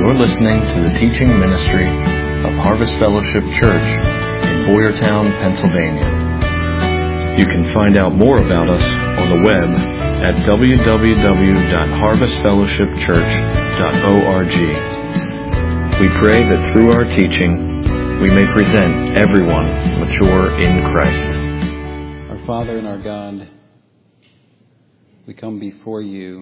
You're listening to the teaching ministry of Harvest Fellowship Church in Boyertown, Pennsylvania. You can find out more about us on the web at www.harvestfellowshipchurch.org. We pray that through our teaching, we may present everyone mature in Christ. Our Father and our God, we come before you,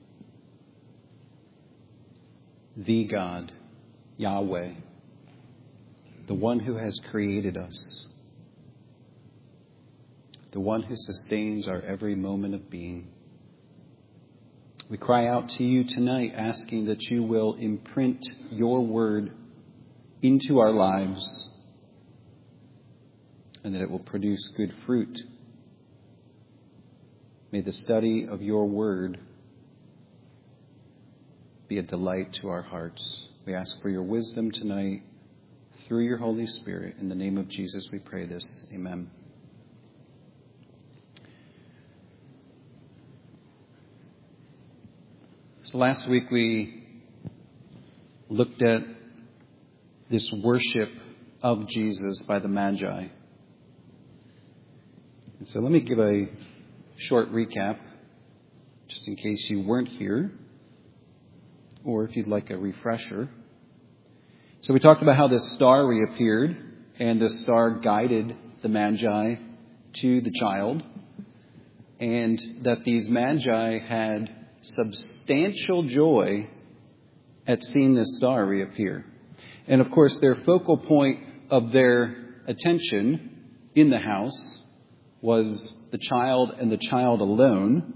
the God, Yahweh, the one who has created us, the one who sustains our every moment of being. We cry out to you tonight, asking that you will imprint your word into our lives and that it will produce good fruit. May the study of your word be a delight to our hearts. We ask for your wisdom tonight through your Holy Spirit. In the name of Jesus we pray this. Amen. So last week we looked at this worship of Jesus by the Magi. And so let me give a short recap, just in case you weren't here, or if you'd like a refresher. So we talked about how this star reappeared, and this star guided the Magi to the child, and that these Magi had substantial joy at seeing this star reappear. And of course, their focal point of their attention in the house was the child and the child alone.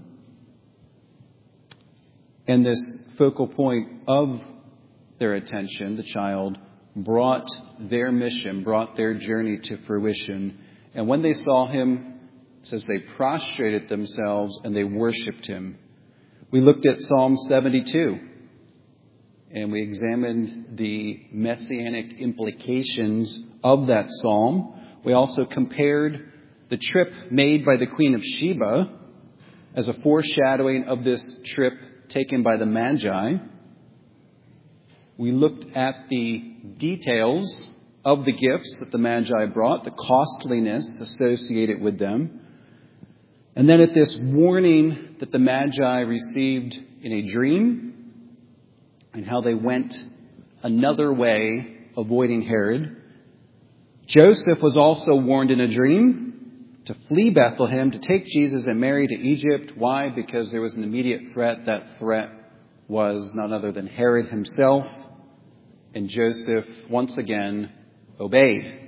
And this focal point of their attention, the child, brought their mission, brought their journey to fruition. And when they saw him, it says they prostrated themselves and they worshipped him. We looked at Psalm 72, and we examined the messianic implications of that psalm. We also compared the trip made by the Queen of Sheba as a foreshadowing of this trip taken by the Magi. We looked at the details of the gifts that the Magi brought, the costliness associated with them. And then at this warning that the Magi received in a dream and how they went another way, avoiding Herod. Joseph was also warned in a dream to flee Bethlehem, to take Jesus and Mary to Egypt. Why? Because there was an immediate threat. That threat was none other than Herod himself. And Joseph, once again, obeyed.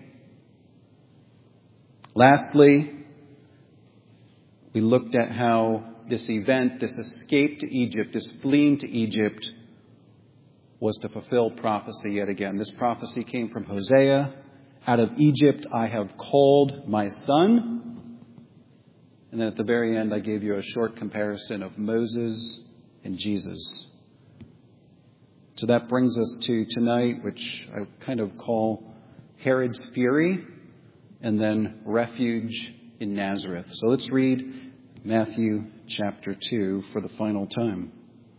Lastly, we looked at how this event, this escape to Egypt, this fleeing to Egypt, was to fulfill prophecy yet again. This prophecy came from Hosea. Out of Egypt I have called my son. And then at the very end I gave you a short comparison of Moses and Jesus. So that brings us to tonight, which I kind of call Herod's fury and then refuge in Nazareth. So let's read Matthew chapter 2 for the final time.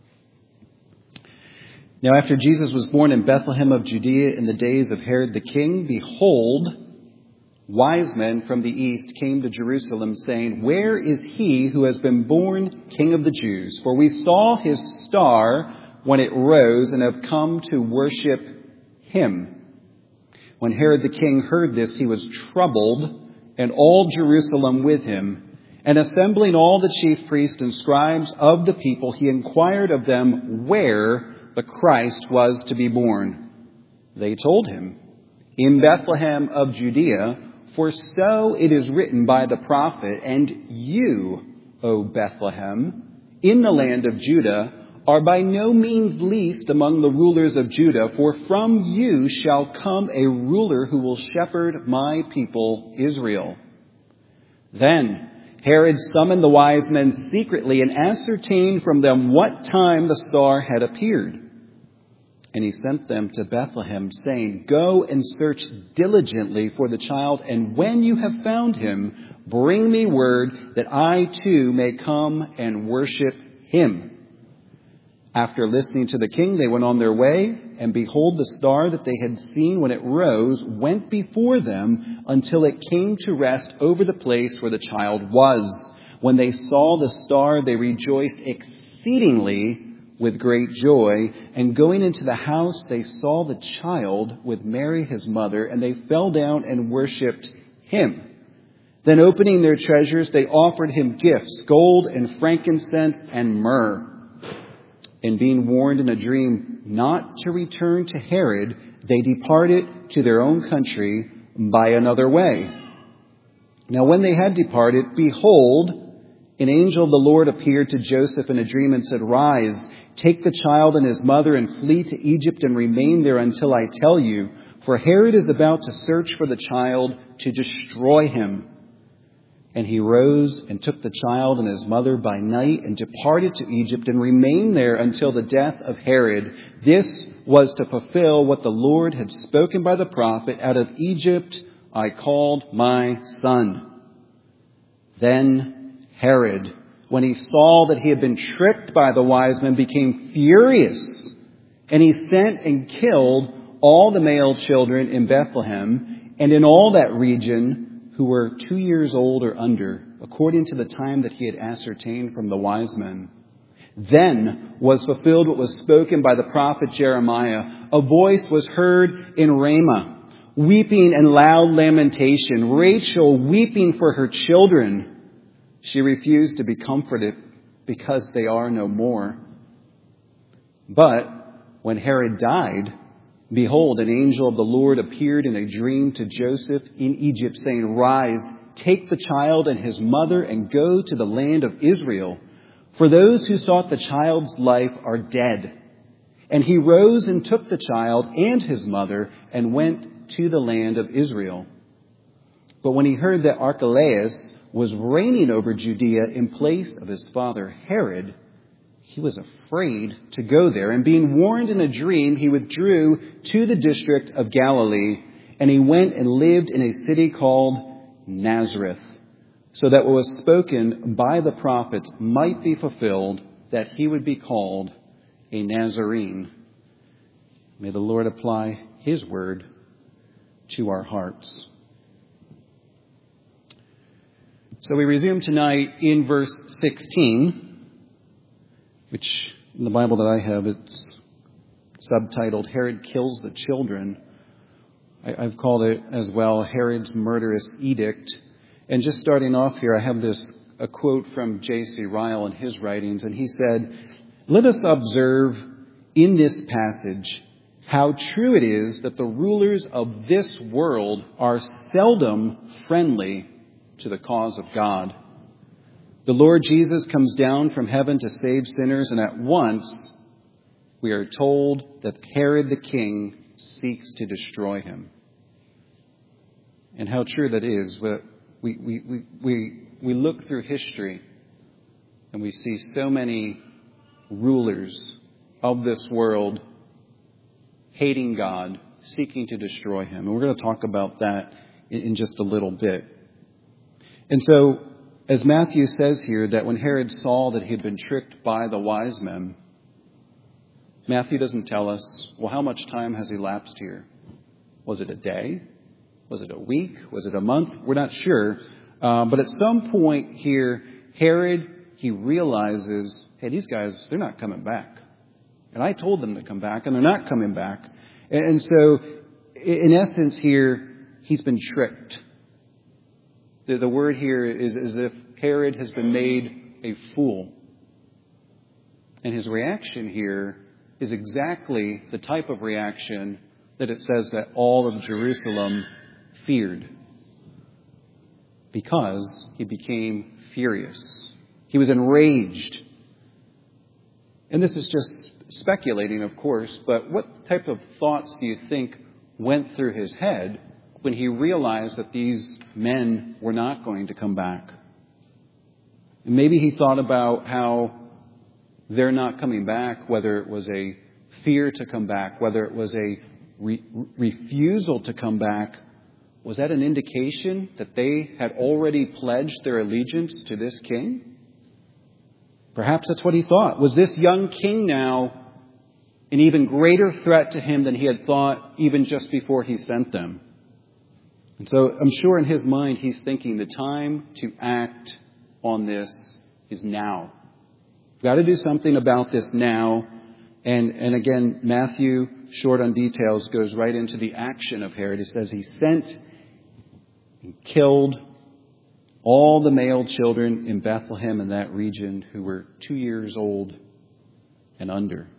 Now after Jesus was born in Bethlehem of Judea in the days of Herod the king, behold, wise men from the east came to Jerusalem, saying, "Where is he who has been born King of the Jews? For we saw his star when it rose and have come to worship him." When Herod the king heard this, he was troubled, and all Jerusalem with him. And assembling all the chief priests and scribes of the people, he inquired of them where the Christ was to be born. They told him, "In Bethlehem of Judea, for so it is written by the prophet, and you, O Bethlehem, in the land of Judah, are by no means least among the rulers of Judah, for from you shall come a ruler who will shepherd my people Israel." Then Herod summoned the wise men secretly and ascertained from them what time the star had appeared. And he sent them to Bethlehem, saying, "Go and search diligently for the child, and when you have found him, bring me word that I too may come and worship him." After listening to the king, they went on their way, and behold, the star that they had seen when it rose went before them until it came to rest over the place where the child was. When they saw the star, they rejoiced exceedingly with great joy. And going into the house, they saw the child with Mary his mother, and they fell down and worshipped him. Then opening their treasures, they offered him gifts, gold and frankincense and myrrh. And being warned in a dream not to return to Herod, they departed to their own country by another way. Now when they had departed, behold, an angel of the Lord appeared to Joseph in a dream and said, "Rise, take the child and his mother and flee to Egypt and remain there until I tell you, for Herod is about to search for the child to destroy him." And he rose and took the child and his mother by night and departed to Egypt and remained there until the death of Herod. This was to fulfill what the Lord had spoken by the prophet, "Out of Egypt I called my son." Then Herod, when he saw that he had been tricked by the wise men, became furious, and he sent and killed all the male children in Bethlehem and in all that region who were 2 years old or under, according to the time that he had ascertained from the wise men. Then was fulfilled what was spoken by the prophet Jeremiah. A voice was heard in Ramah, weeping and loud lamentation, Rachel weeping for her children. She refused to be comforted because they are no more. But when Herod died, behold, an angel of the Lord appeared in a dream to Joseph in Egypt, saying, "Rise, take the child and his mother and go to the land of Israel, for those who sought the child's life are dead." And he rose and took the child and his mother and went to the land of Israel. But when he heard that Archelaus was reigning over Judea in place of his father Herod, he was afraid to go there. And being warned in a dream, he withdrew to the district of Galilee. And he went and lived in a city called Nazareth, so that what was spoken by the prophets might be fulfilled, that he would be called a Nazarene. May the Lord apply his word to our hearts. So we resume tonight in verse 16. Which in the Bible that I have, it's subtitled, Herod Kills the Children. I've called it as well, Herod's Murderous Edict. And just starting off here, I have a quote from J.C. Ryle in his writings, and he said, "Let us observe in this passage how true it is that the rulers of this world are seldom friendly to the cause of God. The Lord Jesus comes down from heaven to save sinners, and at once we are told that Herod the king seeks to destroy him." And how true that is. We look through history and we see so many rulers of this world hating God, seeking to destroy him. And we're going to talk about that in just a little bit. And so, as Matthew says here, that when Herod saw that he had been tricked by the wise men, Matthew doesn't tell us, well, how much time has elapsed here? Was it a day? Was it a week? Was it a month? We're not sure. But at some point here, Herod, he realizes, hey, these guys, they're not coming back. And I told them to come back, and they're not coming back. And so, in essence here, he's been tricked. The word here is as if Herod has been made a fool. And his reaction here is exactly the type of reaction that it says that all of Jerusalem feared. Because he became furious. He was enraged. And this is just speculating, of course, but what type of thoughts do you think went through his head when he realized that these men were not going to come back? And maybe he thought about how they're not coming back, whether it was a fear to come back, whether it was a refusal to come back. Was that an indication that they had already pledged their allegiance to this king? Perhaps that's what he thought. Was this young king now an even greater threat to him than he had thought even just before he sent them? And so I'm sure in his mind he's thinking the time to act on this is now. We've got to do something about this now. And again, Matthew, short on details, goes right into the action of Herod. It says he sent and killed all the male children in Bethlehem and that region who were 2 years old and under.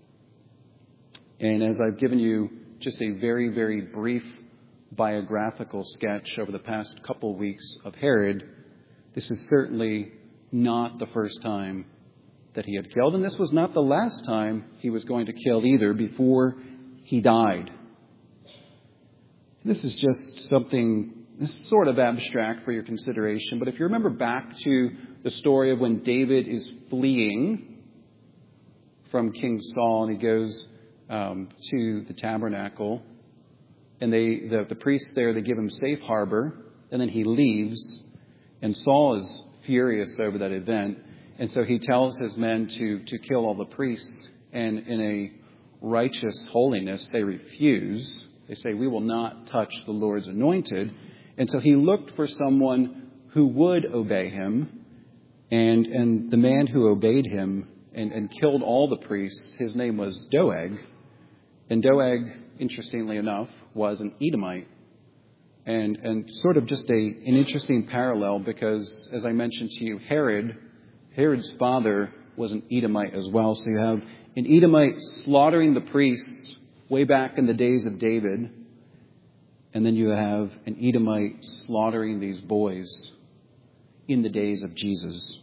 And as I've given you just a very, very brief biographical sketch over the past couple of weeks of Herod, this is certainly not the first time that he had killed. And this was not the last time he was going to kill either before he died. This is just something, this is sort of abstract for your consideration. But if you remember back to the story of when David is fleeing from King Saul and he goes to the tabernacle, and the priests there, they give him safe harbor, and then he leaves, and Saul is furious over that event, and so he tells his men to kill all the priests, and in a righteous holiness, they refuse. They say, we will not touch the Lord's anointed. And so he looked for someone who would obey him, and the man who obeyed him and killed all the priests, his name was Doeg. And Doeg, interestingly enough, was an Edomite. And sort of just an interesting parallel because, as I mentioned to you, Herod's father was an Edomite as well. So you have an Edomite slaughtering the priests way back in the days of David. And then you have an Edomite slaughtering these boys in the days of Jesus.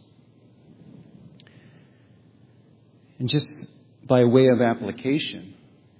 And just by way of application,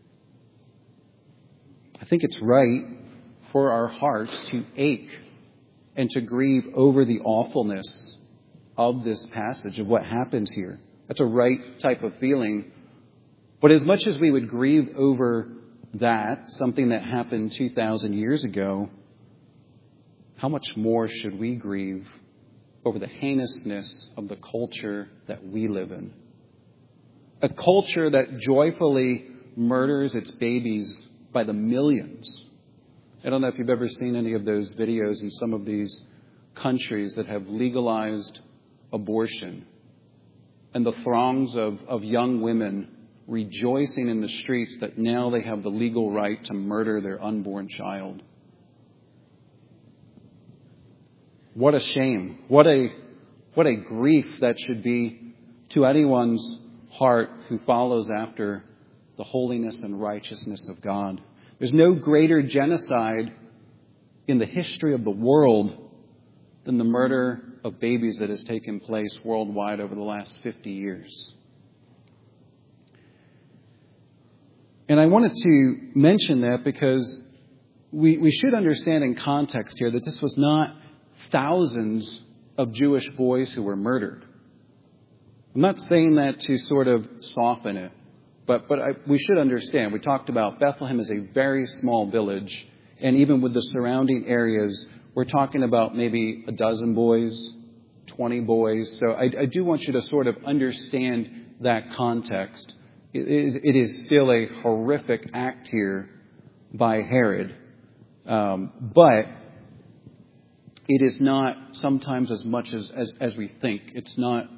I think it's right for our hearts to ache and to grieve over the awfulness of this passage, of what happens here. That's a right type of feeling. But as much as we would grieve over that, something that happened 2,000 years ago, how much more should we grieve over the heinousness of the culture that we live in? A culture that joyfully murders its babies by the millions. I don't know if you've ever seen any of those videos in some of these countries that have legalized abortion, and the throngs of young women rejoicing in the streets that now they have the legal right to murder their unborn child. What a shame. What a grief that should be to anyone's heart who follows after the holiness and righteousness of God. There's no greater genocide in the history of the world than the murder of babies that has taken place worldwide over the last 50 years. And I wanted to mention that because we should understand in context here that this was not thousands of Jewish boys who were murdered. I'm not saying that to sort of soften it, but we should understand. We talked about Bethlehem is a very small village, and even with the surrounding areas, we're talking about maybe a dozen boys, 20 boys. So I do want you to sort of understand that context. It is still a horrific act here by Herod, but it is not sometimes as much as we think. It's not,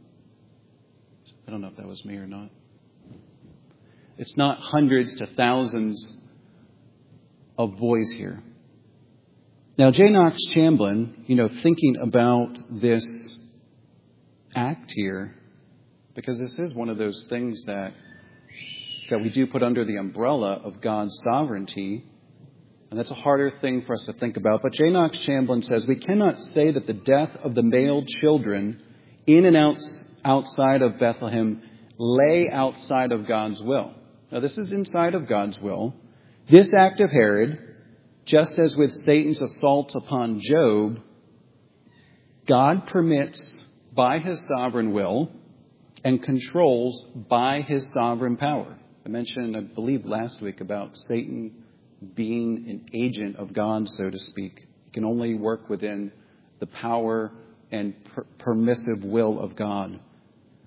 I don't know if that was me or not. It's not hundreds to thousands of boys here. Now, J. Knox Chamblin, thinking about this act here, because this is one of those things that we do put under the umbrella of God's sovereignty, and that's a harder thing for us to think about. But J. Knox Chamblin says, we cannot say that the death of the male children in and outside of Bethlehem lay outside of God's will. Now, this is inside of God's will. This act of Herod, just as with Satan's assaults upon Job, God permits by his sovereign will and controls by his sovereign power. I mentioned, I believe, last week about Satan being an agent of God, so to speak. He can only work within the power and permissive will of God.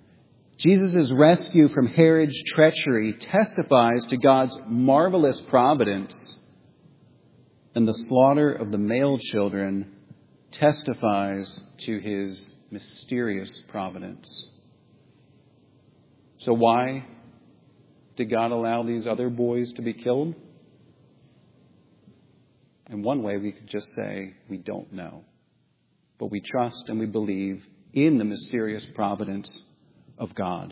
Jesus' rescue from Herod's treachery testifies to God's marvelous providence, and the slaughter of the male children testifies to his mysterious providence. So why did God allow these other boys to be killed? In one way, we could just say we don't know. But we trust and we believe in the mysterious providence of God.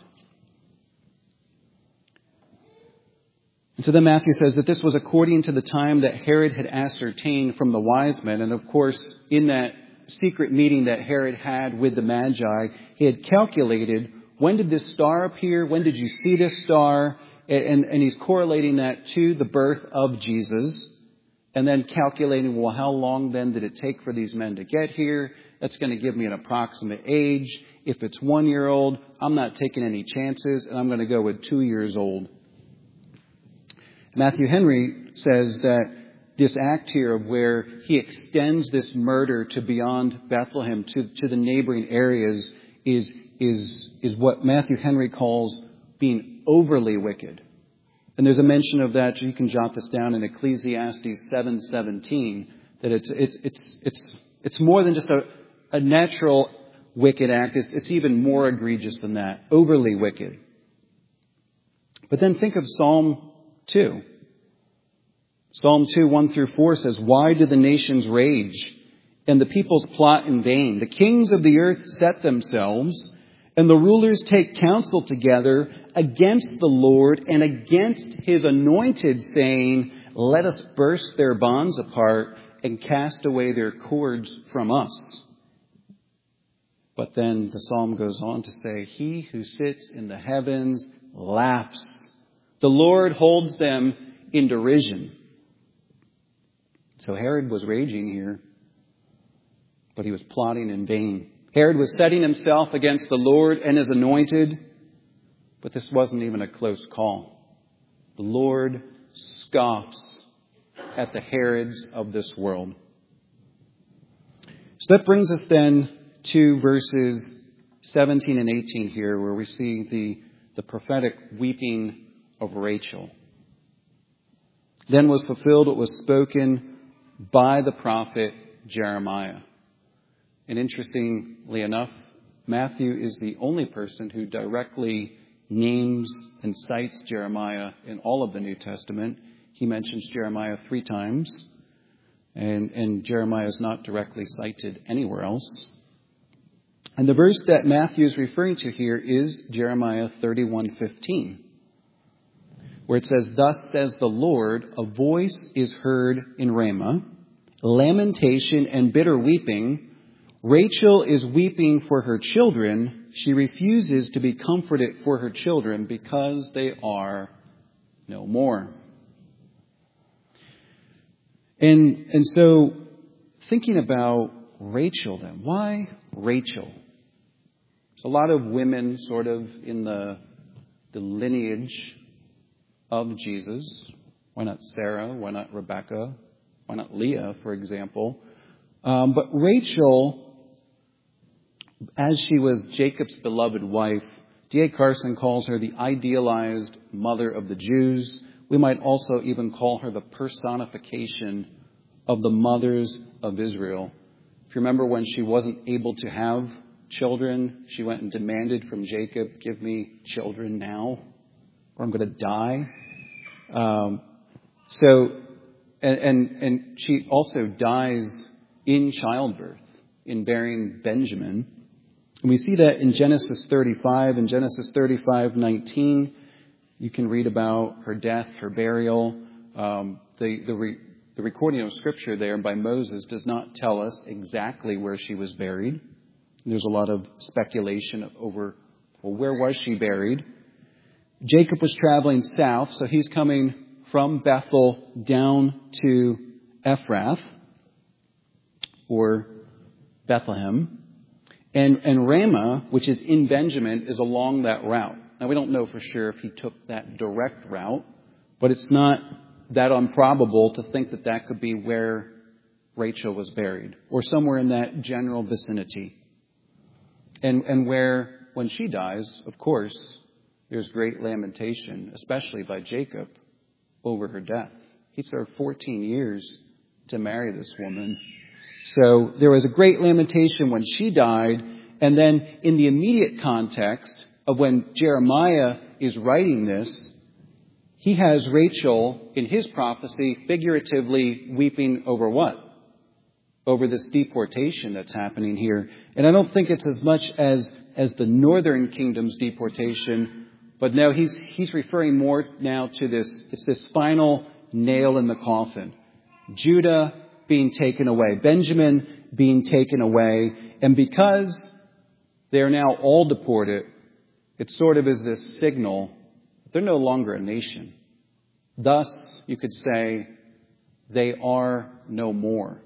And so then Matthew says that this was according to the time that Herod had ascertained from the wise men. And of course, in that secret meeting that Herod had with the Magi, he had calculated, when did this star appear? When did you see this star? And he's correlating that to the birth of Jesus. And then calculating, well, how long then did it take for these men to get here? That's going to give me an approximate age. If it's 1 year old, I'm not taking any chances, and I'm going to go with 2 years old. Matthew Henry says that this act here of where he extends this murder to beyond Bethlehem, to the neighboring areas, is what Matthew Henry calls being overly wicked. And there's a mention of that. You can jot this down in Ecclesiastes 7:17, that it's more than just a natural wicked act. It's even more egregious than that. Overly wicked. But then think of Psalm 2. Psalm 2, 1-4 says, "Why do the nations rage and the peoples plot in vain? The kings of the earth set themselves, and the rulers take counsel together against the Lord and against his anointed, saying, let us burst their bonds apart and cast away their cords from us." But then the psalm goes on to say, "He who sits in the heavens laughs. The Lord holds them in derision." So Herod was raging here, but he was plotting in vain. Herod was setting himself against the Lord and his anointed, but this wasn't even a close call. The Lord scoffs at the Herods of this world. So that brings us then to verses 17 and 18 here, where we see the prophetic weeping of Rachel. "Then was fulfilled what was spoken by the prophet Jeremiah." And interestingly enough, Matthew is the only person who directly names and cites Jeremiah in all of the New Testament. He mentions Jeremiah 3 times, and Jeremiah is not directly cited anywhere else. And the verse that Matthew is referring to here is Jeremiah 31:15, where it says, "Thus says the Lord, a voice is heard in Ramah, lamentation and bitter weeping. Rachel is weeping for her children. She refuses to be comforted for her children because they are no more." And so thinking about Rachel then, why Rachel? There's a lot of women sort of in the lineage of Jesus. Why not Sarah? Why not Rebecca? Why not Leah, for example? But Rachel, as she was Jacob's beloved wife, D.A. Carson calls her the idealized mother of the Jews. We might also even call her the personification of the mothers of Israel. If you remember when she wasn't able to have children, she went and demanded from Jacob, "Give me children now, or I'm going to die." And she also dies in childbirth, in bearing Benjamin. And we see that in Genesis 35. In Genesis 35:19, you can read about her death, her burial. The recording of Scripture there by Moses does not tell us exactly where she was buried. There's a lot of speculation over, well, where was she buried? Jacob was traveling south, so he's coming from Bethel down to Ephrath, or Bethlehem. And Ramah, which is in Benjamin, is along that route. Now, we don't know for sure if he took that direct route, but it's not that improbable to think that that could be where Rachel was buried, or somewhere in that general vicinity. And where when she dies, of course, there's great lamentation, especially by Jacob, over her death. He served 14 years to marry this woman. So there was a great lamentation when she died. And then in the immediate context of when Jeremiah is writing this, he has Rachel in his prophecy figuratively weeping over what? Over this deportation that's happening here. And I don't think it's as much as the northern kingdom's deportation, but no, he's referring more now to this. It's this final nail in the coffin. Judah being taken away, Benjamin being taken away, and because they're now all deported, it sort of is this signal that they're no longer a nation. Thus, you could say, they are no more.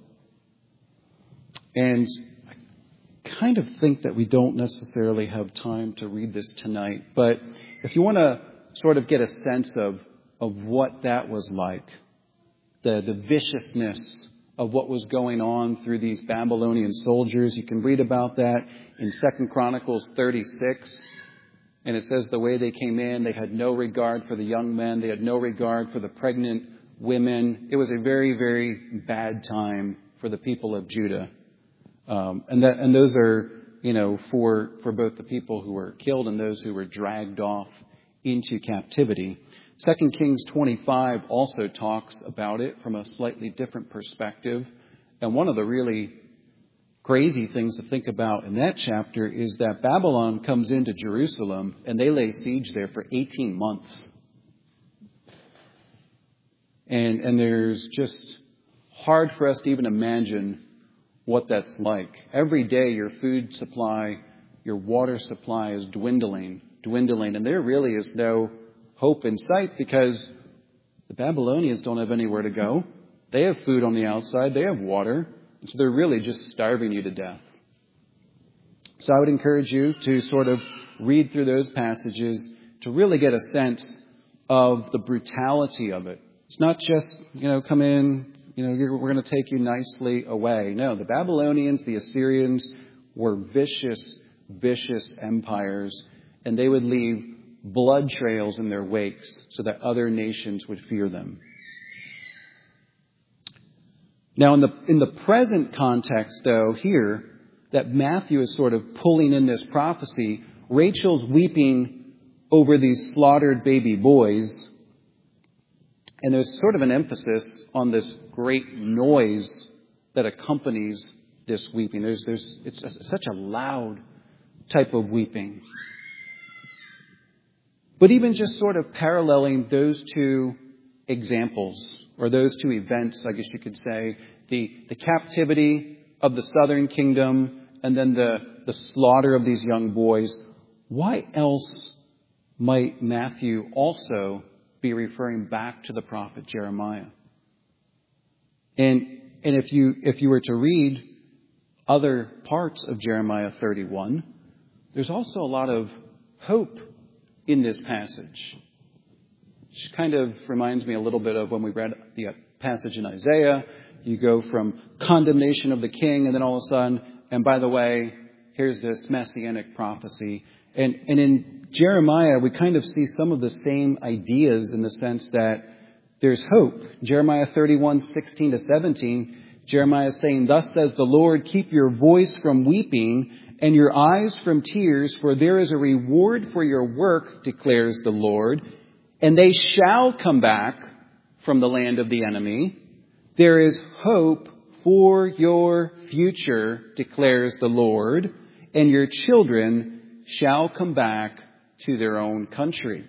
And I kind of think that we don't necessarily have time to read this tonight, but if you want to sort of get a sense of what that was like, the viciousness of what was going on through these Babylonian soldiers, you can read about that in 2 Chronicles 36. And it says the way they came in, they had no regard for the young men. They had no regard for the pregnant women. It was a very, very bad time for the people of Judah. And those are, for both the people who were killed and those who were dragged off into captivity. 2 Kings 25 also talks about it from a slightly different perspective. And one of the really crazy things to think about in that chapter is that Babylon comes into Jerusalem and they lay siege there for 18 months. And there's just hard for us to even imagine what that's like. Every day your food supply, your water supply is dwindling. And there really is no hope in sight because the Babylonians don't have anywhere to go. They have food on the outside. They have water. So they're really just starving you to death. So I would encourage you to sort of read through those passages to really get a sense of the brutality of it. It's not just, come in, we're going to take you nicely away. No, the Babylonians, the Assyrians were vicious empires, and they would leave blood trails in their wakes so that other nations would fear them. Now, in the present context, though, here, that Matthew is sort of pulling in this prophecy, Rachel's weeping over these slaughtered baby boys, and there's sort of an emphasis on this great noise that accompanies this weeping. It's such a loud type of weeping. But even just sort of paralleling those two examples, or those two events, I guess you could say, the captivity of the southern kingdom and then the slaughter of these young boys, why else might Matthew also be referring back to the prophet Jeremiah? And if you were to read other parts of Jeremiah 31, there's also a lot of hope in this passage. Which kind of reminds me a little bit of when we read the passage in Isaiah. You go from condemnation of the king, and then all of a sudden, and by the way, here's this messianic prophecy. And in Jeremiah, we kind of see some of the same ideas in the sense that there's hope. Jeremiah 31, 16 to 17, Jeremiah is saying, "Thus says the Lord, keep your voice from weeping and your eyes from tears, for there is a reward for your work, declares the Lord. And they shall come back from the land of the enemy. There is hope for your future, declares the Lord, and your children shall come back to their own country."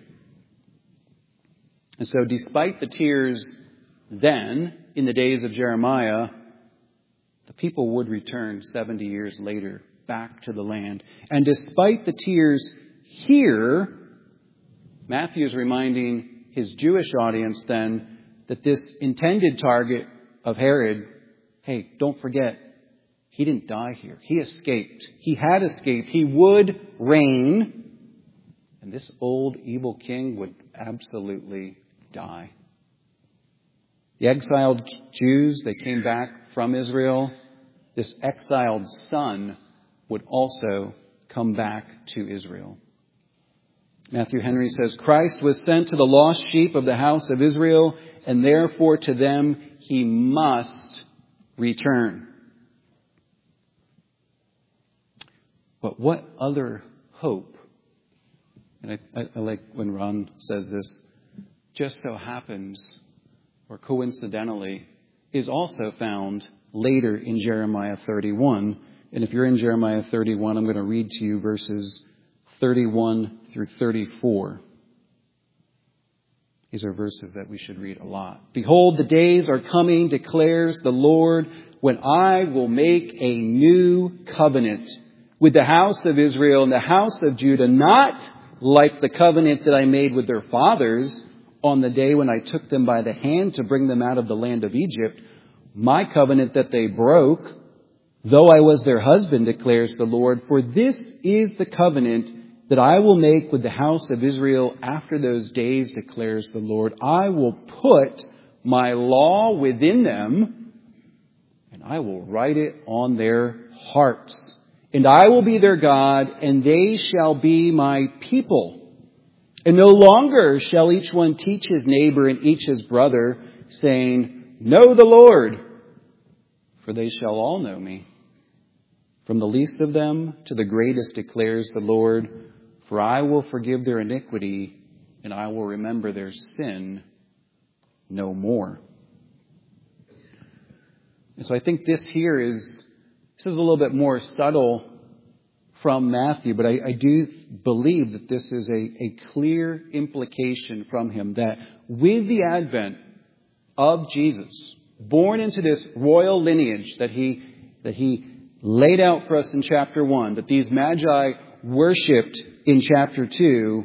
And so despite the tears then, in the days of Jeremiah, the people would return 70 years later back to the land. And despite the tears here, Matthew is reminding his Jewish audience then that this intended target of Herod, hey, don't forget, he didn't die here. He escaped. He had escaped. He would reign. And this old evil king would absolutely die. The exiled Jews, they came back from Israel. This exiled son would also come back to Israel. Matthew Henry says, Christ was sent to the lost sheep of the house of Israel, and therefore to them he must return. But what other hope? And I like when Ron says this, just so happens, or coincidentally, is also found later in Jeremiah 31. And if you're in Jeremiah 31, I'm going to read to you verses 31 through 34. These are verses that we should read a lot. Behold, the days are coming, declares the Lord, when I will make a new covenant with the house of Israel and the house of Judah, not like the covenant that I made with their fathers on the day when I took them by the hand to bring them out of the land of Egypt, my covenant that they broke, though I was their husband, declares the Lord. For this is the covenant that I will make with the house of Israel after those days, declares the Lord. I will put my law within them, and I will write it on their hearts. And I will be their God, and they shall be my people. And no longer shall each one teach his neighbor and each his brother, saying, Know the Lord, for they shall all know me. From the least of them to the greatest, declares the Lord, for I will forgive their iniquity, and I will remember their sin no more. And so I think this is a little bit more subtle from Matthew, but I do believe that this is a clear implication from him that with the advent of Jesus, born into this royal lineage that he laid out for us in chapter 1, that these magi worshipped in chapter 2,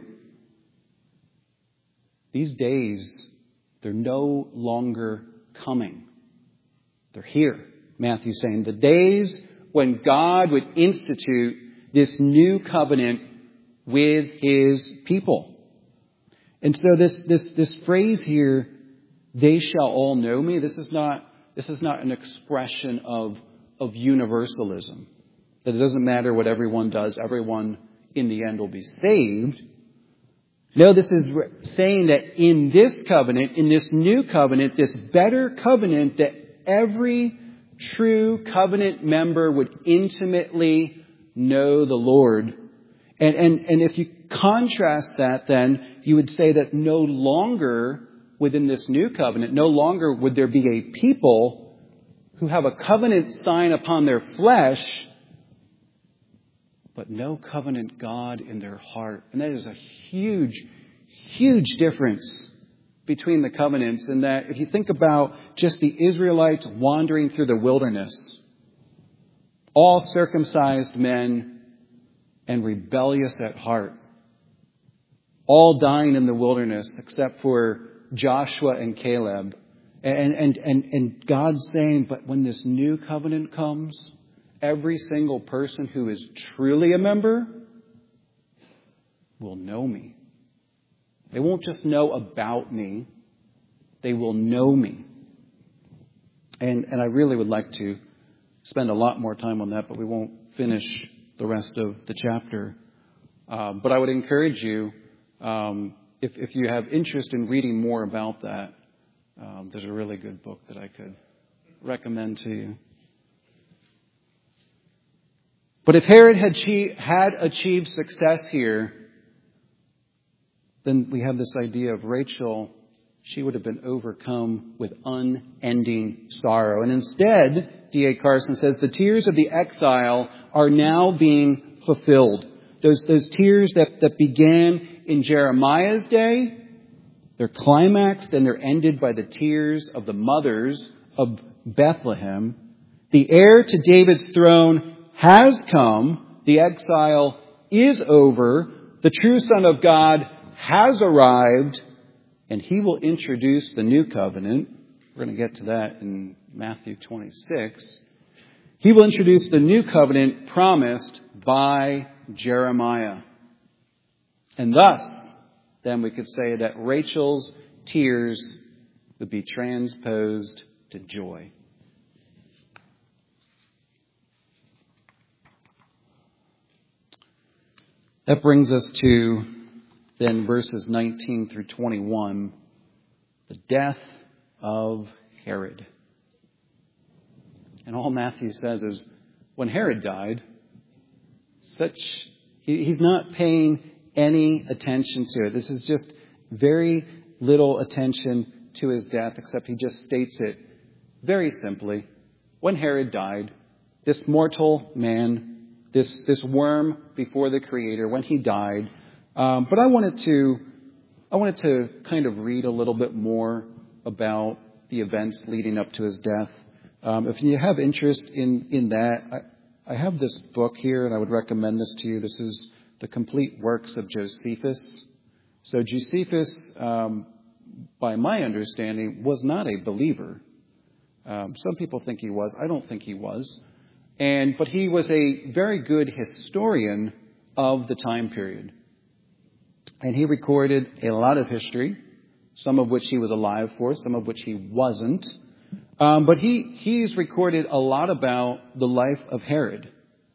these days, they're no longer coming. They're here. Matthew's saying the days when God would institute this new covenant with his people. And so this phrase here, they shall all know me, this is not an expression of universalism. That it doesn't matter what everyone does, everyone in the end will be saved. No, this is saying that in this covenant, in this new covenant, this better covenant, that every true covenant member would intimately know the Lord. And if you contrast that, then you would say that no longer within this new covenant, no longer would there be a people who have a covenant sign upon their flesh, but no covenant God in their heart. And that is a huge, huge difference between the covenants. And that if you think about just the Israelites wandering through the wilderness, all circumcised men and rebellious at heart, all dying in the wilderness except for Joshua and Caleb. And God's saying, but when this new covenant comes, every single person who is truly a member will know me. They won't just know about me. They will know me. And I really would like to spend a lot more time on that, but we won't finish the rest of the chapter. But I would encourage you, if you have interest in reading more about that, there's a really good book that I could recommend to you. But if Herod had achieved success here, then we have this idea of Rachel. She would have been overcome with unending sorrow. And instead, D.A. Carson says, the tears of the exile are now being fulfilled. Those tears that began in Jeremiah's day, they're climaxed and they're ended by the tears of the mothers of Bethlehem. The heir to David's throne has come. The exile is over. The true Son of God has arrived, and he will introduce the new covenant. We're going to get to that in Matthew 26. He will introduce the new covenant promised by Jeremiah. And thus, then we could say that Rachel's tears would be transposed to joy. That brings us to then verses 19 through 21, the death of Herod. And all Matthew says is, when Herod died, he's not paying any attention to it. This is just very little attention to his death, except he just states it very simply. When Herod died, this mortal man, this worm before the Creator, when he died. But I wanted to kind of read a little bit more about the events leading up to his death. If you have interest in that, I have this book here, and I would recommend this to you. This is The Complete Works of Josephus. So Josephus, by my understanding, was not a believer. Some people think he was. I don't think he was. But he was a very good historian of the time period. And he recorded a lot of history, some of which he was alive for, some of which he wasn't. But he's recorded a lot about the life of Herod.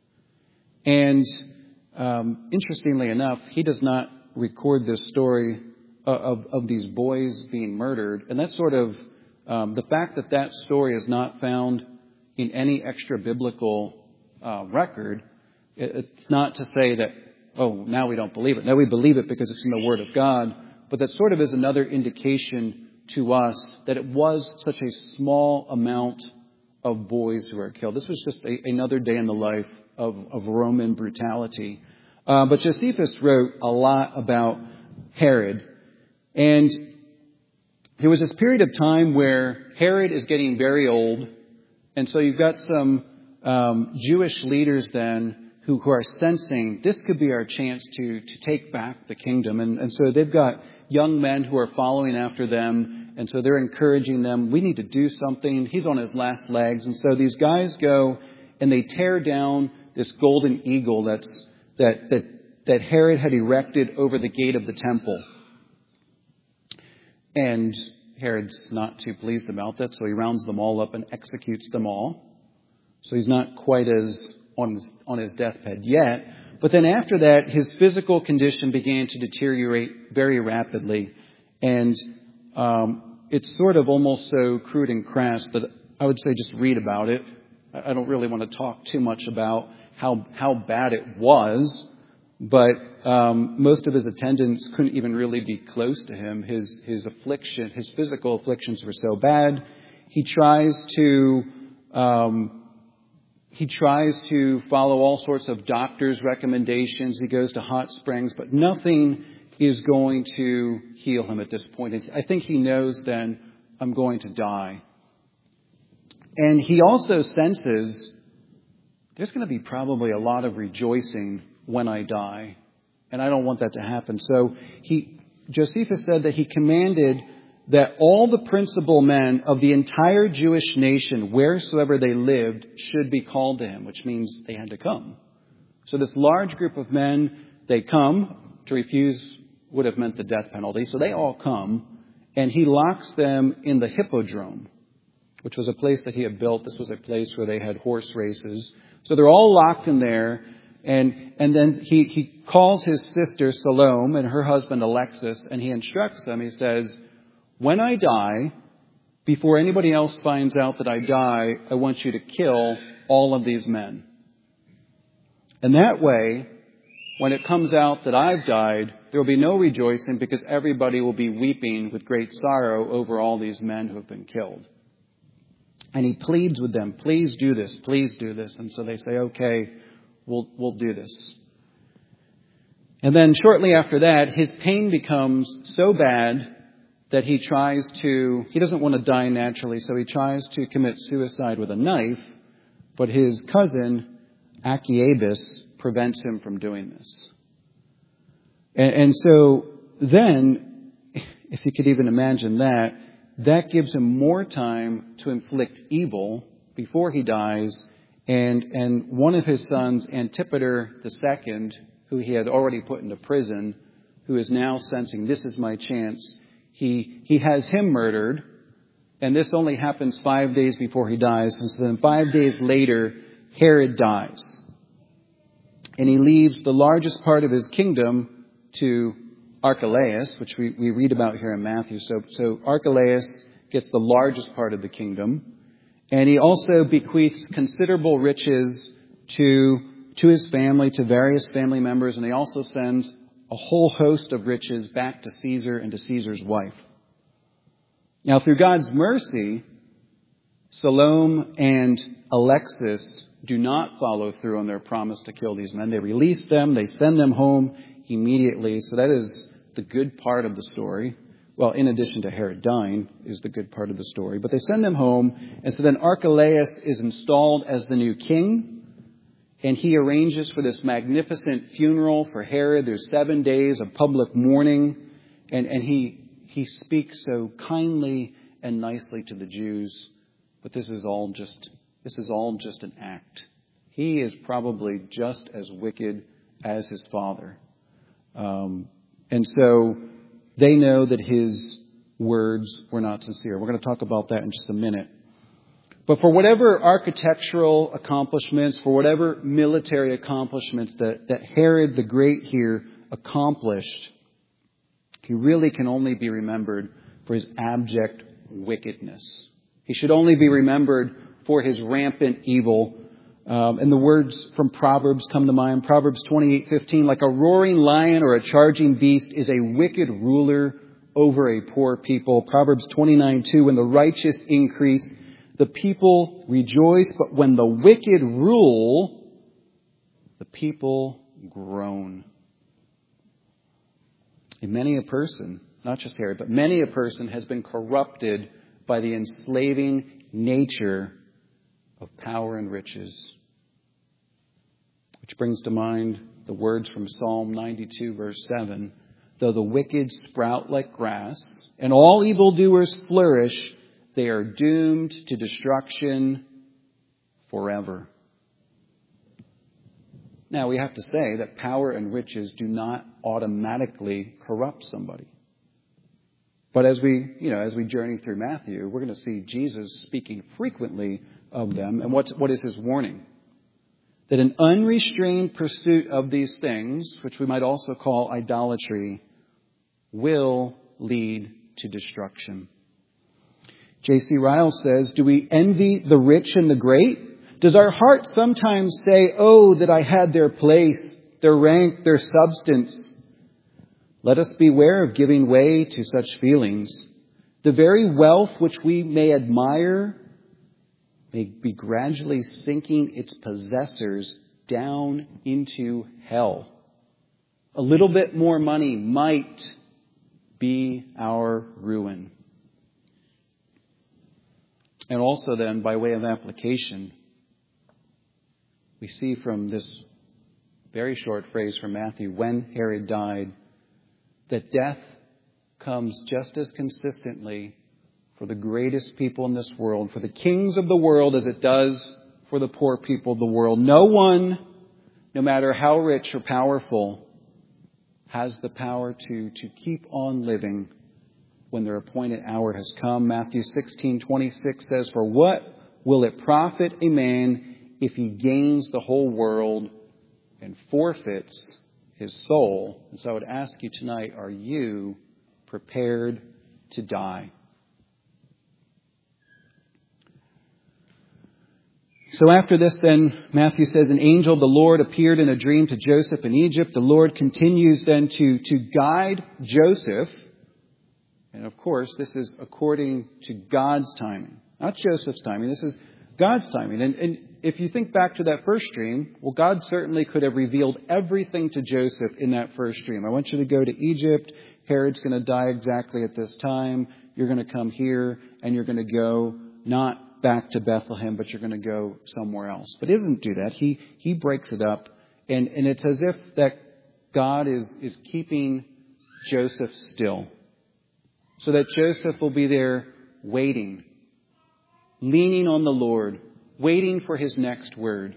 And interestingly enough, he does not record this story of these boys being murdered. And that's sort of the fact that story is not found in any extra biblical record. It's not to say that, now we don't believe it. No, we believe it because it's in the Word of God. But that sort of is another indication to us that it was such a small amount of boys who were killed. This was just another day in the life of Roman brutality. But Josephus wrote a lot about Herod. And there was this period of time where Herod is getting very old. And so you've got some Jewish leaders then who are sensing this could be our chance to take back the kingdom. And so they've got young men who are following after them. And so they're encouraging them, we need to do something. He's on his last legs. And so these guys go and they tear down this golden eagle that Herod had erected over the gate of the temple. And Herod's not too pleased about that, so he rounds them all up and executes them all. So he's not quite as on his deathbed yet. But then after that, his physical condition began to deteriorate very rapidly. And it's sort of almost so crude and crass that I would say just read about it. I don't really want to talk too much about how bad it was. But most of his attendants couldn't even really be close to him. His affliction, his physical afflictions were so bad. He tries to follow all sorts of doctors' recommendations. He goes to hot springs, but nothing is going to heal him at this point. I think he knows then, I'm going to die. And he also senses there's going to be probably a lot of rejoicing when I die. And I don't want that to happen. So Josephus said that he commanded that all the principal men of the entire Jewish nation, wheresoever they lived, should be called to him, which means they had to come. So this large group of men, they come. To refuse would have meant the death penalty. So they all come, and he locks them in the Hippodrome, which was a place that he had built. This was a place where they had horse races. So they're all locked in there. And then he calls his sister Salome and her husband Alexis, and he instructs them. He says, when I die, before anybody else finds out that I die, I want you to kill all of these men. And that way, when it comes out that I've died, there will be no rejoicing because everybody will be weeping with great sorrow over all these men who have been killed. And he pleads with them, please do this, please do this. And so they say, okay, we'll do this. And then shortly after that, his pain becomes so bad that he doesn't want to die naturally, so he tries to commit suicide with a knife, but his cousin, Achiabus, prevents him from doing this. And so then, if you could even imagine that gives him more time to inflict evil before he dies. And one of his sons, Antipater II, who he had already put into prison, who is now sensing this is my chance, he has him murdered. And this only happens 5 days before he dies. And so then 5 days later, Herod dies. And he leaves the largest part of his kingdom to Archelaus, which we read about here in Matthew. So Archelaus gets the largest part of the kingdom. And he also bequeaths considerable riches to his family, to various family members. And he also sends a whole host of riches back to Caesar and to Caesar's wife. Now, through God's mercy, Salome and Alexis do not follow through on their promise to kill these men. They release them. They send them home immediately. So that is the good part of the story. Well, in addition to Herod dying is the good part of the story. But they send them home. And so then Archelaus is installed as the new king. And he arranges for this magnificent funeral for Herod. There's 7 days of public mourning. And he speaks so kindly and nicely to the Jews. But this is all just an act. He is probably just as wicked as his father. And so they know that his words were not sincere. We're going to talk about that in just a minute. But for whatever architectural accomplishments, for whatever military accomplishments that Herod the Great here accomplished, he really can only be remembered for his abject wickedness. He should only be remembered for his rampant evil. And the words from Proverbs come to mind. Proverbs 28:15, like a roaring lion or a charging beast is a wicked ruler over a poor people. Proverbs 29:2, when the righteous increase, the people rejoice, but when the wicked rule, the people groan. And many a person, not just Herod, but many a person has been corrupted by the enslaving nature of power and riches. Which brings to mind the words from Psalm 92, verse 7. Though the wicked sprout like grass, and all evildoers flourish, they are doomed to destruction forever. Now, we have to say that power and riches do not automatically corrupt somebody. But as we journey through Matthew, we're going to see Jesus speaking frequently of them. And what is his warning? That an unrestrained pursuit of these things, which we might also call idolatry, will lead to destruction. J.C. Ryle says, do we envy the rich and the great? Does our heart sometimes say, oh, that I had their place, their rank, their substance? Let us beware of giving way to such feelings. The very wealth which we may admire may be gradually sinking its possessors down into hell. A little bit more money might be our ruin. And also then, by way of application, we see from this very short phrase from Matthew, when Herod died, that death comes just as consistently for the greatest people in this world, for the kings of the world, as it does for the poor people of the world. No one, no matter how rich or powerful, has the power to keep on living when their appointed hour has come. Matthew 16:26 says, for what will it profit a man if he gains the whole world and forfeits his soul? And so I would ask you tonight, are you prepared to die? So after this then, Matthew says, an angel of the Lord appeared in a dream to Joseph in Egypt. The Lord continues then to guide Joseph. And of course, this is according to God's timing, not Joseph's timing. This is God's timing. And if you think back to that first dream, well, God certainly could have revealed everything to Joseph in that first dream. I want you to go to Egypt. Herod's going to die exactly at this time. You're going to come here and you're going to go not back to Bethlehem, but you're going to go somewhere else. But he doesn't do that. He breaks it up. And it's as if that God is keeping Joseph still, so that Joseph will be there waiting, leaning on the Lord, waiting for his next word.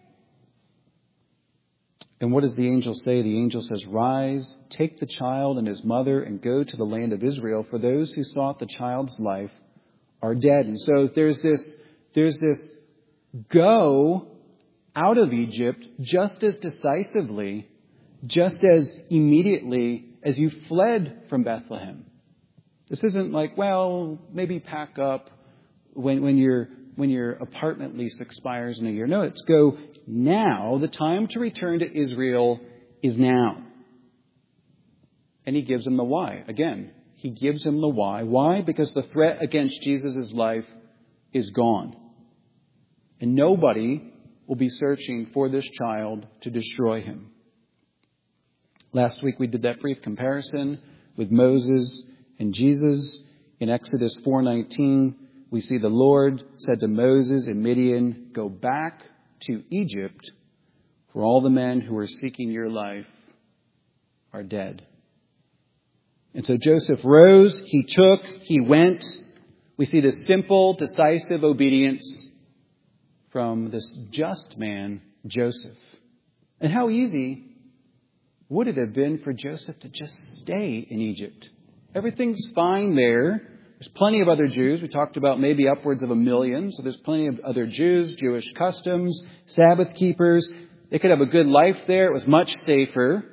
And what does the angel say? The angel says, rise, take the child and his mother and go to the land of Israel, for those who sought the child's life are dead. And so there's this go out of Egypt just as decisively, just as immediately as you fled from Bethlehem. This isn't like, well, maybe pack up when your apartment lease expires in a year. No, it's go now. The time to return to Israel is now. And he gives him the why. Again, he gives him the why. Why? Because the threat against Jesus' life is gone. And nobody will be searching for this child to destroy him. Last week we did that brief comparison with Moses and Jesus. In Exodus 4:19, we see the Lord said to Moses in Midian, "Go back to Egypt, for all the men who are seeking your life are dead." And so Joseph rose, he went. We see this simple, decisive obedience from this just man, Joseph. And how easy would it have been for Joseph to just stay in Egypt? Everything's fine there. There's plenty of other Jews. We talked about maybe upwards of 1 million. So there's plenty of other Jews, Jewish customs, Sabbath keepers. They could have a good life there. It was much safer.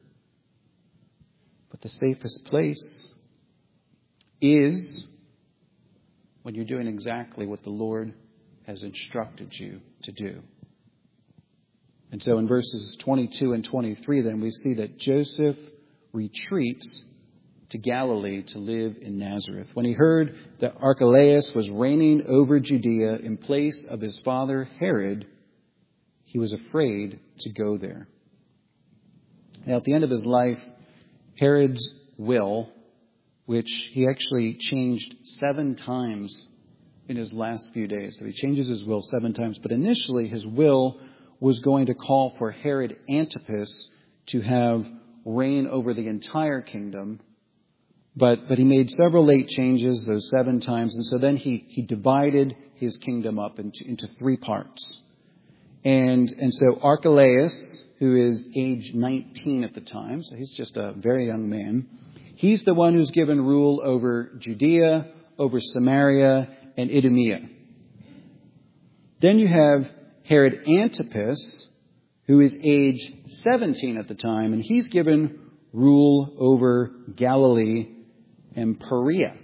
But the safest place is when you're doing exactly what the Lord has instructed you to do. And so in verses 22 and 23, then we see that Joseph retreats to Galilee to live in Nazareth. When he heard that Archelaus was reigning over Judea in place of his father Herod, he was afraid to go there. Now, at the end of his life, Herod's will, which he actually changed 7 times in his last few days. So he changes his will 7 times. But initially, his will was going to call for Herod Antipas to have reign over the entire kingdom. But he made several late changes, those 7 times. And so then he divided his kingdom up into 3 parts. And so Archelaus, who is age 19 at the time, so he's just a very young man, he's the one who's given rule over Judea, over Samaria, and Idumea. Then you have Herod Antipas, who is age 17 at the time, and he's given rule over Galilee and Perea.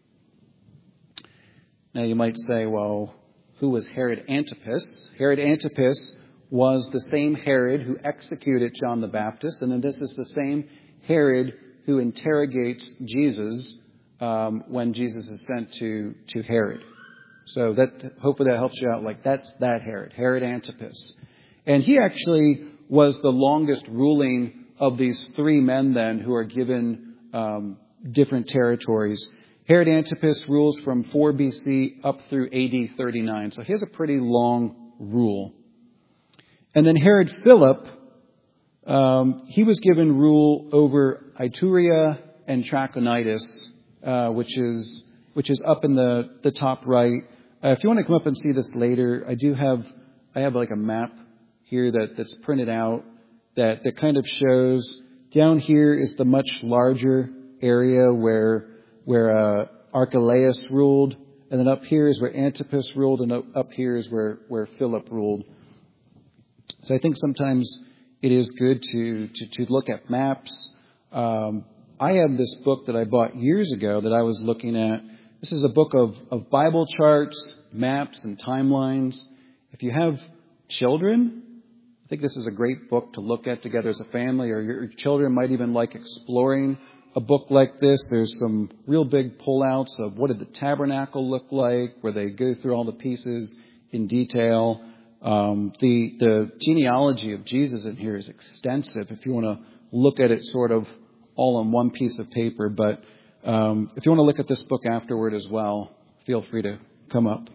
Now you might say, well, who was Herod Antipas? Herod Antipas was the same Herod who executed John the Baptist, and then this is the same Herod who interrogates Jesus when Jesus is sent to Herod. So that hopefully that helps you out. Like that's that Herod Antipas. And he actually was the longest ruling of these 3 men then who are given different territories. Herod Antipas rules from 4 BC up through AD 39. So he has a pretty long rule. And then Herod Philip, he was given rule over Iturea and Trachonitis, which is up in the top right. If you want to come up and see this later, I have like a map here that's printed out that kind of shows down here is the much larger area where Archelaus ruled, and then up here is where Antipas ruled, and up here is where Philip ruled. So I think sometimes it is good to look at maps. I have this book that I bought years ago that I was looking at. This is a book of Bible charts, maps, and timelines. If you have children, I think this is a great book to look at together as a family, or your children might even like exploring a book like this. There's some real big pullouts of what did the tabernacle look like, where they go through all the pieces in detail. The genealogy of Jesus in here is extensive if you want to look at it sort of all on one piece of paper. But if you want to look at this book afterward as well, feel free to come up.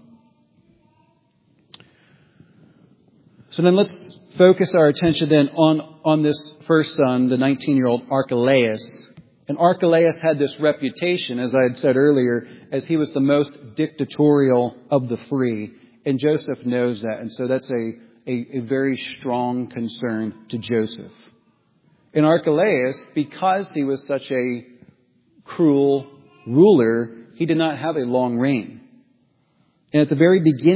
So then let's focus our attention then on this first son, the 19-year-old Archelaus. And Archelaus had this reputation, as I had said earlier, as he was the most dictatorial of the 3. And Joseph knows that. And so that's a very strong concern to Joseph. And Archelaus, because he was such a cruel ruler, he did not have a long reign. And at the very beginning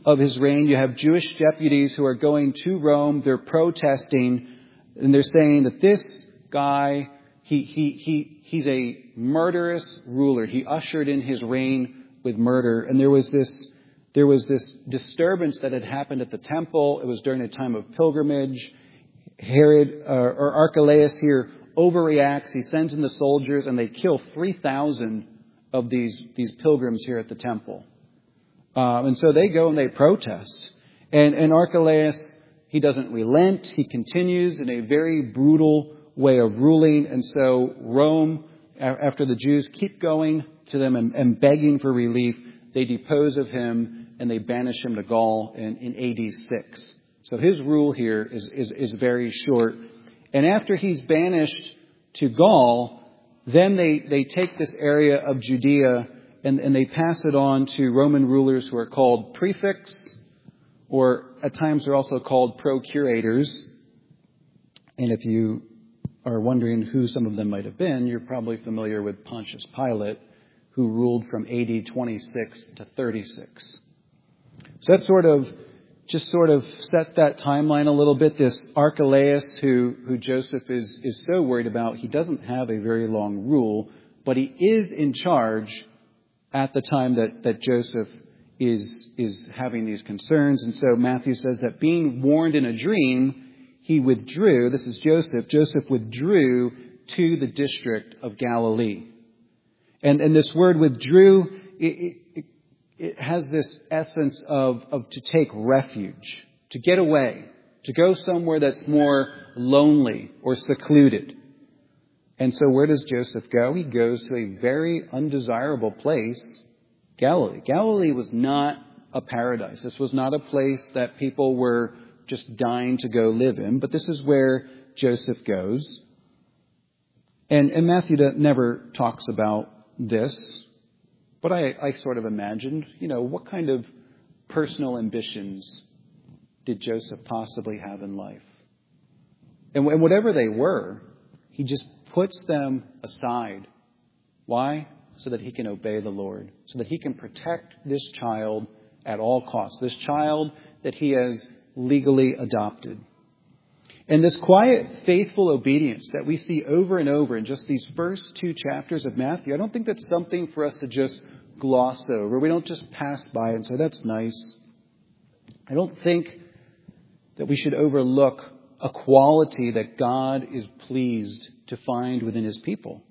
of his reign, you have Jewish deputies who are going to Rome. They're protesting, and they're saying that this guy, he's a murderous ruler. He ushered in his reign with murder. And there was this disturbance that had happened at the temple. It was during a time of pilgrimage. Herod, or Archelaus here, overreacts. He sends in the soldiers, and they kill 3,000 of these pilgrims here at the temple. And so they go and they protest. And Archelaus, he doesn't relent. He continues in a very brutal way of ruling. And so Rome, after the Jews keep going to them and begging for relief, they depose of him and they banish him to Gaul in AD 6. So his rule here is very short. And after he's banished to Gaul, then they take this area of Judea and they pass it on to Roman rulers who are called prefects, or at times they're also called procurators. And if you are wondering who some of them might have been, you're probably familiar with Pontius Pilate, who ruled from AD 26 to 36. So that sort of sets that timeline a little bit. This Archelaus, who Joseph is so worried about, he doesn't have a very long rule, but he is in charge at the time that Joseph is having these concerns. And so Matthew says that being warned in a dream, he withdrew. This is Joseph. Joseph withdrew to the district of Galilee. And this word withdrew, it has this essence of to take refuge, to get away, to go somewhere that's more lonely or secluded. And so where does Joseph go? He goes to a very undesirable place, Galilee. Galilee was not a paradise. This was not a place that people were just dying to go live in, but this is where Joseph goes. And Matthew never talks about this, but I sort of imagined, what kind of personal ambitions did Joseph possibly have in life? And whatever they were, he just puts them aside. Why? So that he can obey the Lord, so that he can protect this child at all costs, this child that he has legally adopted. And this quiet, faithful obedience that we see over and over in just these first 2 chapters of Matthew, I don't think that's something for us to just gloss over. We don't just pass by and say, that's nice. I don't think that we should overlook a quality that God is pleased to find within his people.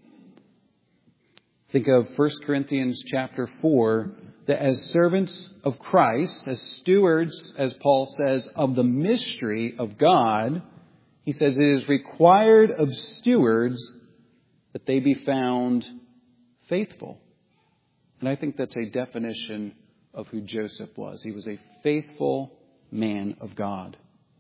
Think of 1 Corinthians chapter 4, that as servants of Christ, as stewards, as Paul says, of the mystery of God, he says it is required of stewards that they be found faithful. And I think that's a definition of who Joseph was. He was a faithful man of God.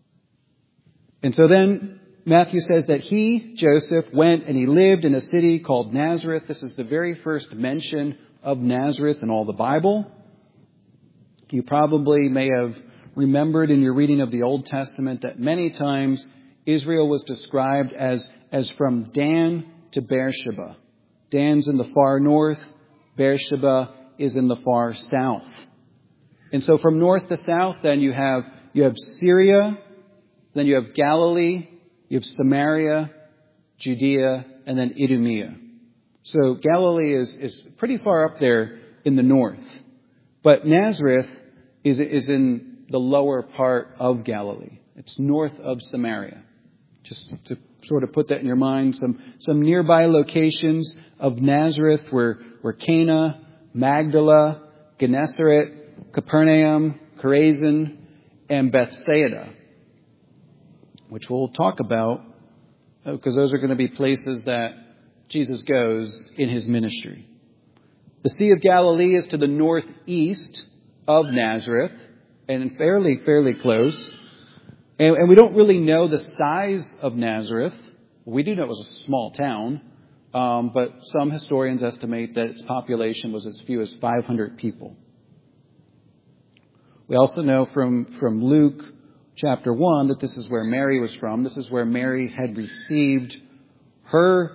And so then Matthew says that he, Joseph, went and he lived in a city called Nazareth. This is the very first mention of Nazareth in all the Bible. You probably may have remembered in your reading of the Old Testament that many times Israel was described as from Dan to Beersheba. Dan's in the far north. Beersheba is in the far south. And so from north to south, then you have Syria, then you have Galilee, you have Samaria, Judea, and then Idumea. So Galilee is pretty far up there in the north. But Nazareth is in the lower part of Galilee. It's north of Samaria. Just to sort of put that in your mind, some nearby locations of Nazareth were Cana, Magdala, Gennesaret, Capernaum, Chorazin, and Bethsaida, which we'll talk about because those are going to be places that Jesus goes in his ministry. The Sea of Galilee is to the northeast of Nazareth and fairly close. And we don't really know the size of Nazareth. We do know it was a small town, but some historians estimate that its population was as few as 500 people. We also know from Luke chapter 1 that this is where Mary was from. This is where Mary had received her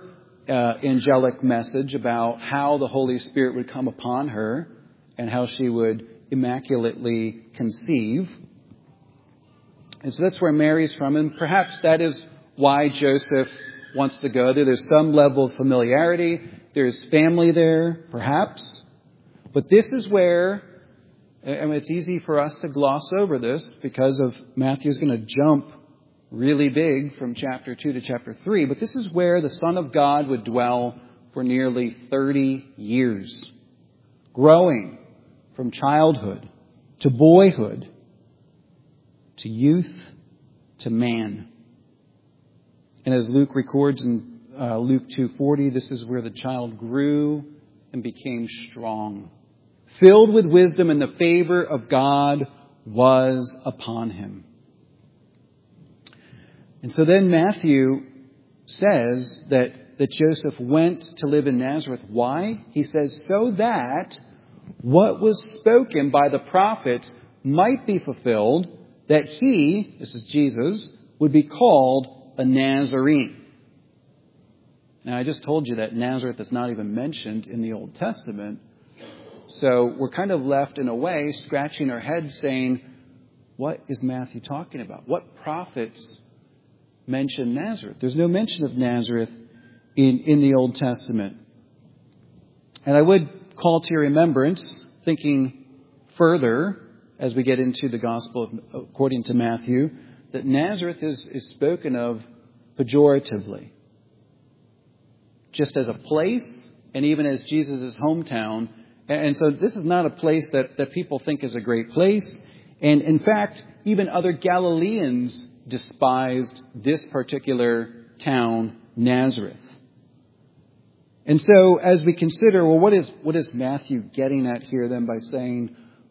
angelic message about how the Holy Spirit would come upon her and how she would immaculately conceive. And so that's where Mary's from. And perhaps that is why Joseph wants to go there. There's some level of familiarity. There's family there, perhaps. But this is where, and it's easy for us to gloss over this because of Matthew's going to jump really big from chapter 2 to chapter 3. But this is where the Son of God would dwell for nearly 30 years, growing from childhood to boyhood to youth to man. And as Luke records in Luke 2:40, this is where the child grew and became strong, filled with wisdom, and the favor of God was upon him. And so then Matthew says that Joseph went to live in Nazareth. Why? He says, so that what was spoken by the prophets might be fulfilled, that he, this is Jesus, would be called a Nazarene. Now, I just told you that Nazareth is not even mentioned in the Old Testament. So we're kind of left in a way scratching our heads saying, what is Matthew talking about? What prophets mention Nazareth? There's no mention of Nazareth in the Old Testament. And I would call to your remembrance, thinking further as we get into the Gospel according to Matthew, that Nazareth is spoken of pejoratively. Just as a place and even as Jesus' hometown. And so this is not a place that people think is a great place. And in fact, even other Galileans despised this particular town, Nazareth. And so as we consider, well, what is Matthew getting at here then by saying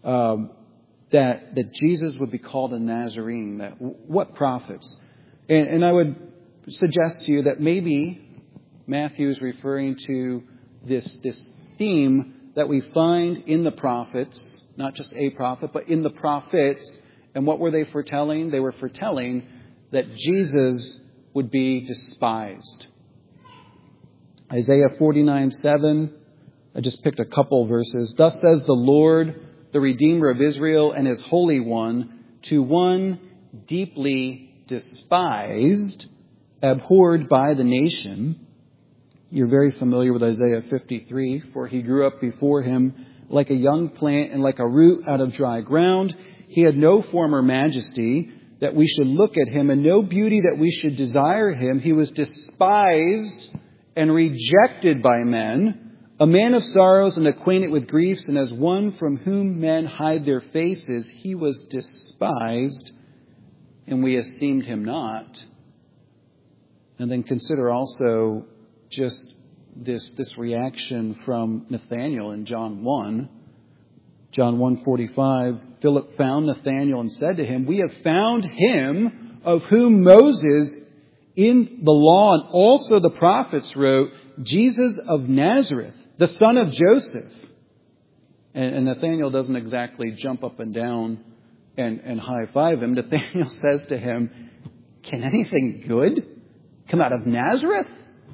that Jesus would be called a Nazarene? That what prophets? And I would suggest to you that maybe Matthew is referring to this theme that we find in the prophets, not just a prophet, but in the prophets. And what were they foretelling? They were foretelling that Jesus would be despised. Isaiah 49:7, I just picked a couple verses. Thus says the Lord, the Redeemer of Israel and his Holy One, to one deeply despised, abhorred by the nation. You're very familiar with Isaiah 53. For he grew up before him like a young plant and like a root out of dry ground. He had no form or majesty that we should look at him, and no beauty that we should desire him. He was despised and rejected by men, a man of sorrows and acquainted with griefs, and as one from whom men hide their faces, he was despised, and we esteemed him not. And then consider also just this reaction from Nathanael in John 1. John 1:45, Philip found Nathanael and said to him, we have found him of whom Moses in the law and also the prophets wrote, Jesus of Nazareth, the son of Joseph. And Nathanael doesn't exactly jump up and down and high-five him. Nathanael says to him, can anything good come out of Nazareth?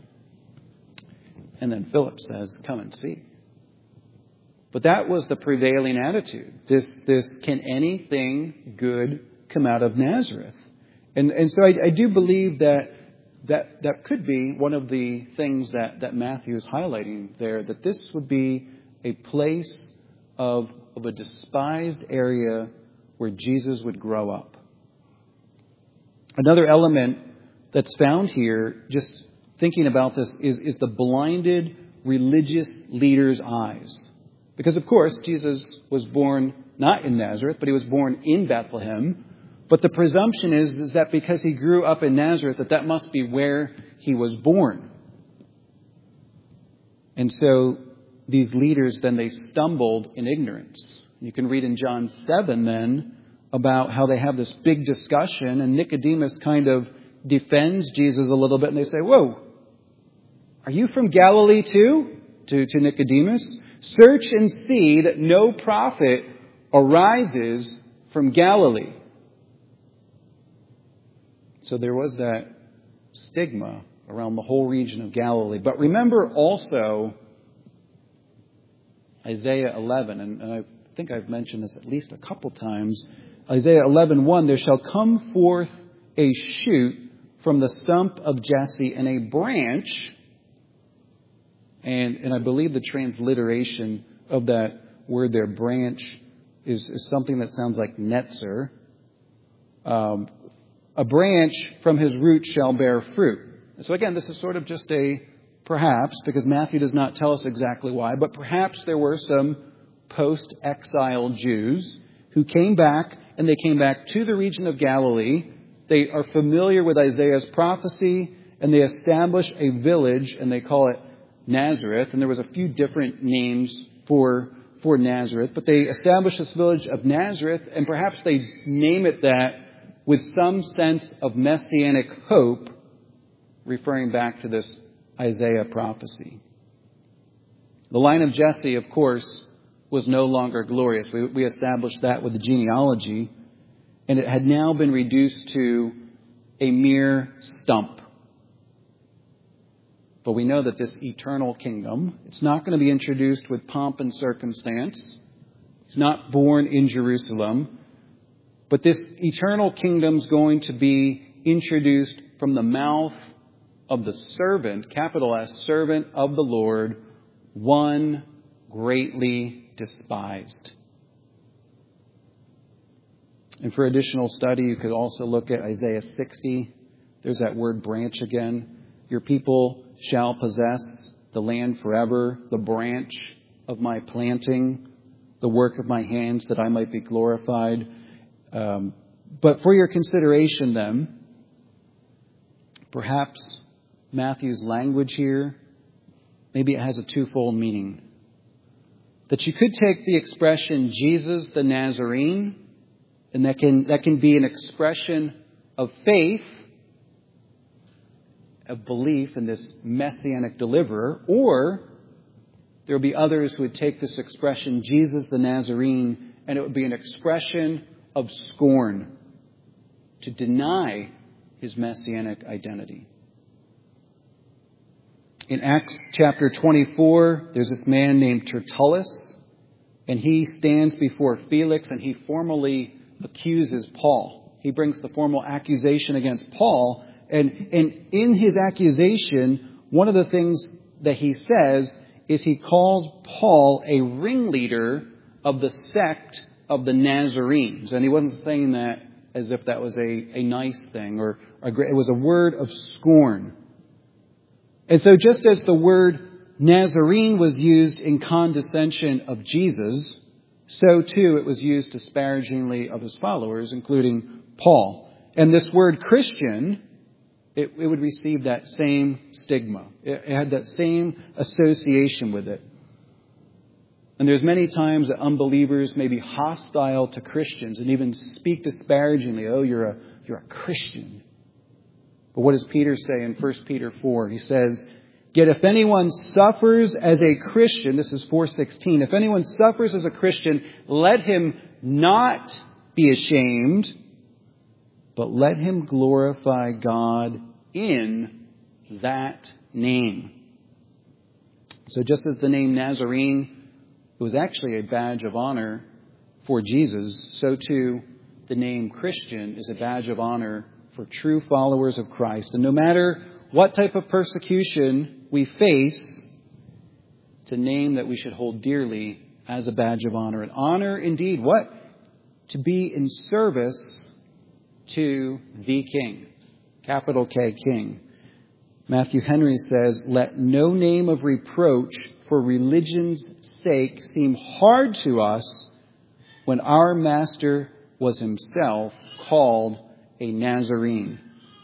And then Philip says, come and see. But that was the prevailing attitude. This can anything good come out of Nazareth? And so I do believe that could be one of the things that Matthew is highlighting there, that this would be a place of a despised area where Jesus would grow up. Another element that's found here, just thinking about this, is the blinded religious leaders' eyes. Because, of course, Jesus was born not in Nazareth, but he was born in Bethlehem. But the presumption is that because he grew up in Nazareth, that must be where he was born. And so these leaders, then they stumbled in ignorance. You can read in John 7 then about how they have this big discussion, and Nicodemus kind of defends Jesus a little bit, and they say, whoa, are you from Galilee too? To Nicodemus. Search and see that no prophet arises from Galilee. So there was that stigma around the whole region of Galilee. But remember also Isaiah 11, and think I've mentioned this at least a couple times. Isaiah 11:1, there shall come forth a shoot from the stump of Jesse, and a branch, and I believe the transliteration of that word there, branch, is something that sounds like netzer. A branch from his root shall bear fruit. So again, this is sort of just a perhaps, because Matthew does not tell us exactly why, but perhaps there were some post-exile Jews who came back, and they came back to the region of Galilee. They are familiar with Isaiah's prophecy, and they establish a village, and they call it Nazareth. And there was a few different names for Nazareth, but they establish this village of Nazareth, and perhaps they name it that with some sense of messianic hope, referring back to this Isaiah prophecy. The line of Jesse, of course, was no longer glorious. We established that with the genealogy, and it had now been reduced to a mere stump. But we know that this eternal kingdom, it's not going to be introduced with pomp and circumstance. It's not born in Jerusalem. But this eternal kingdom is going to be introduced from the mouth of the servant, capital S, servant of the Lord, one greatly despised. And for additional study, you could also look at Isaiah 60. There's that word branch again. Your people shall possess the land forever, the branch of my planting, the work of my hands, that I might be glorified. But for your consideration then, perhaps Matthew's language here, maybe it has a twofold meaning. That you could take the expression Jesus the Nazarene, and that can be an expression of faith, of belief in this messianic deliverer, or there would be others who would take this expression Jesus the Nazarene, and it would be an expression of scorn to deny his messianic identity. In Acts chapter 24, there's this man named Tertullus, and he stands before Felix, and he formally accuses Paul. He brings the formal accusation against Paul, and in his accusation, one of the things that he says is he calls Paul a ringleader of the sect of the Nazarenes. And he wasn't saying that as if that was a nice thing, or it was a word of scorn. And so just as the word Nazarene was used in condescension of Jesus, so too it was used disparagingly of his followers, including Paul. And this word Christian, it would receive that same stigma. It had that same association with it. And there's many times that unbelievers may be hostile to Christians and even speak disparagingly. Oh, you're a Christian. But what does Peter say in 1 Peter 4? He says, yet if anyone suffers as a Christian, this is 4:16, if anyone suffers as a Christian, let him not be ashamed, but let him glorify God in that name. So just as the name Nazarene, it was actually a badge of honor for Jesus, so too the name Christian is a badge of honor for true followers of Christ. And no matter what type of persecution we face, it's a name that we should hold dearly as a badge of honor. And honor, indeed, what? To be in service to the King. Capital K, King. Matthew Henry says, let no name of reproach for religion's sake seem hard to us when our Master was himself called a Nazarene.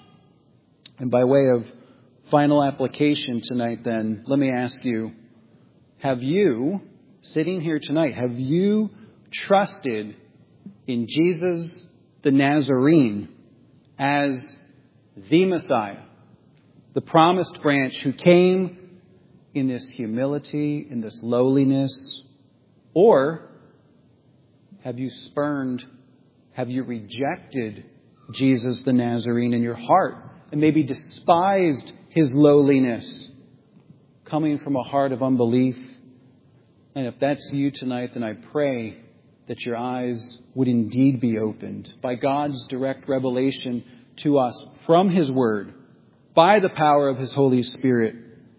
And by way of final application tonight then, let me ask you, have you, sitting here tonight, have you trusted in Jesus the Nazarene as the Messiah, the promised branch who came in this humility, in this lowliness? Or have you spurned, have you rejected Jesus the Nazarene in your heart and maybe despised his lowliness coming from a heart of unbelief? And if that's you tonight, then I pray that your eyes would indeed be opened by God's direct revelation to us from His Word, by the power of His Holy Spirit.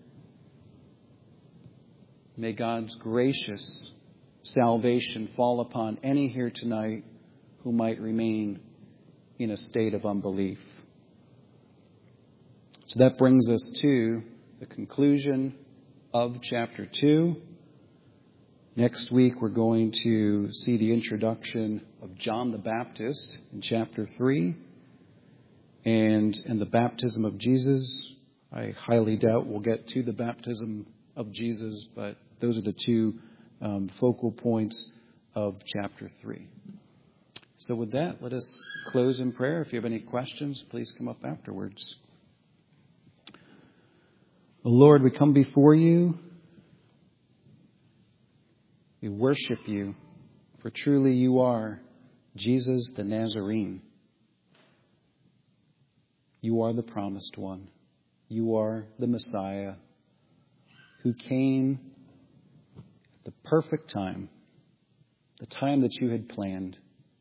May God's gracious salvation fall upon any here tonight who might remain in a state of unbelief. So that brings us to the conclusion of chapter 2. Next week we're going to see the introduction of John the Baptist in chapter 3 and the baptism of Jesus. I highly doubt we'll get to the baptism of Jesus, but those are the two focal points of chapter 3. So with that, let us close in prayer. If you have any questions, please come up afterwards. Lord, we come before you. We worship you, for truly you are Jesus the Nazarene. You are the promised one. You are the Messiah who came at the perfect time, the time that you had planned.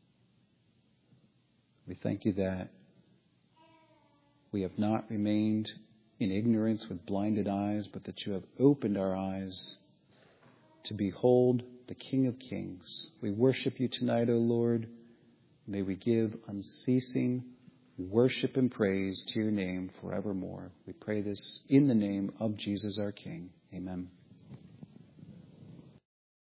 We thank you that we have not remained in ignorance with blinded eyes, but that you have opened our eyes to behold the King of Kings. We worship you tonight, O Lord. May we give unceasing worship and praise to your name forevermore. We pray this in the name of Jesus our King. Amen.